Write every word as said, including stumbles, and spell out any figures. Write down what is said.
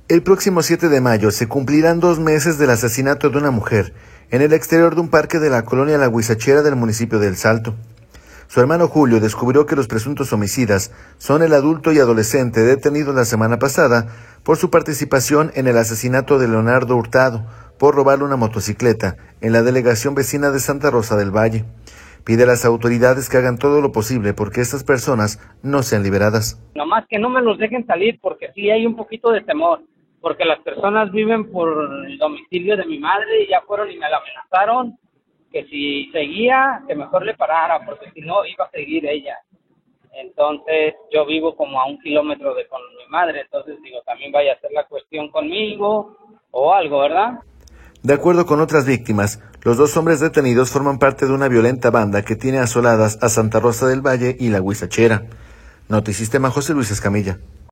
El próximo siete de mayo se cumplirán dos meses del asesinato de una mujer en el exterior de un parque de la colonia La Huizachera del municipio de El Salto. Su hermano Julio descubrió que los presuntos homicidas son el adulto y adolescente detenido la semana pasada por su participación en el asesinato de Leonardo Hurtado por robarle una motocicleta en la delegación vecina de Santa Rosa del Valle. Pide a las autoridades que hagan todo lo posible porque estas personas no sean liberadas. Nomás que no me los dejen salir porque sí hay un poquito de temor, porque las personas viven por el domicilio de mi madre y ya fueron y me la amenazaron que si seguía, que mejor le parara, porque si no iba a seguir ella. Entonces yo vivo como a un kilómetro de con mi madre, entonces digo, también vaya a hacer la cuestión conmigo o algo, ¿verdad? De acuerdo con otras víctimas, los dos hombres detenidos forman parte de una violenta banda que tiene asoladas a Santa Rosa del Valle y La Huizachera. Notisistema, José Luis Escamilla.